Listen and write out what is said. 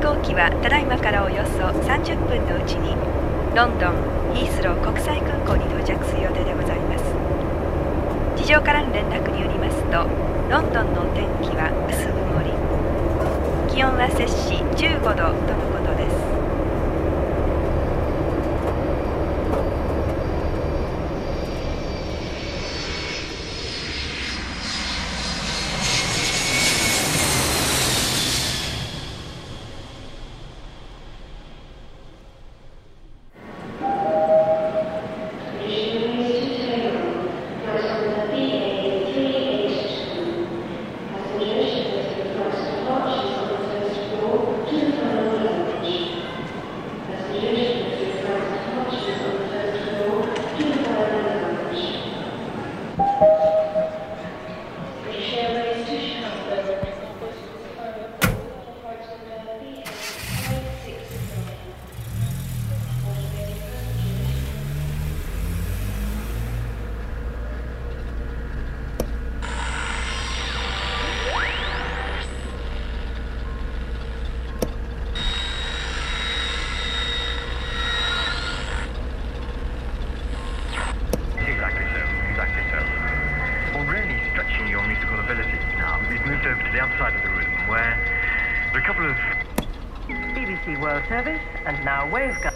行機はただいまからおよそ30分のうちにロンドンヒースロー国際空港に到着する予定でございます。地上からの連絡によりますと、ロンドンのお天気は薄曇り、気温は摂氏15度とのことです。 BBC World Service, and now Waveguide.